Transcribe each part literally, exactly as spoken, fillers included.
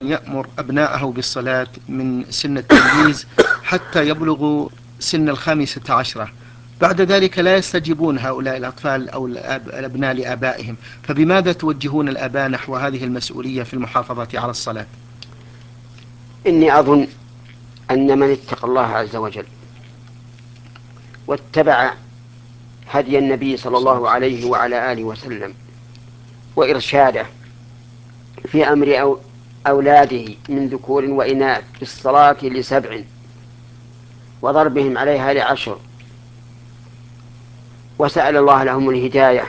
يأمر أبناءه بالصلاة من سن التمييز حتى يبلغوا سن الخامسة عشرة، بعد ذلك لا يستجيبون هؤلاء الأطفال أو الأبناء لآبائهم، فبماذا توجهون الآباء نحو هذه المسؤولية في المحافظة على الصلاة؟ إني أظن أن من اتقى الله عز وجل واتبع هدي النبي صلى الله عليه وعلى آله وسلم وإرشاده في أمر أو أولاده من ذكور وإناث بالصلاة لسبع وضربهم عليها لعشر وسأل الله لهم الهداية،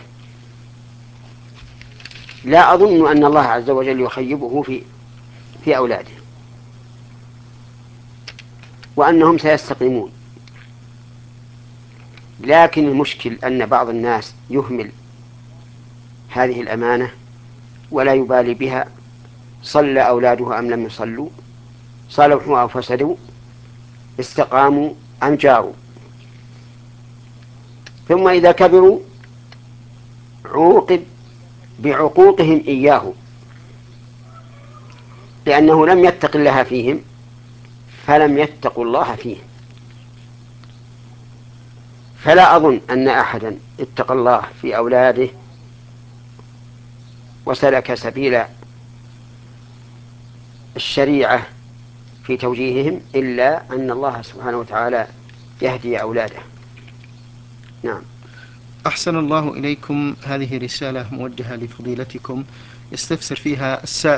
لا أظن أن الله عز وجل يخيبه في في أولاده، وأنهم سيستقيمون. لكن المشكل أن بعض الناس يهمل هذه الأمانة ولا يبالي بها، صلى أولاده أم لم يصلوا، صلحوا أو فسدوا، استقاموا أم جاروا، ثم إذا كبروا عوقب بعقوقهم إياه، لأنه لم يتق الله فيهم فلم يتقوا الله فيه. فلا أظن أن أحدا اتقى الله في أولاده وسلك سبيل الشريعة في توجيههم إلا أن الله سبحانه وتعالى يهدي أولاده. نعم. أحسن الله إليكم. هذه رسالة موجهة لفضيلتكم يستفسر فيها السائل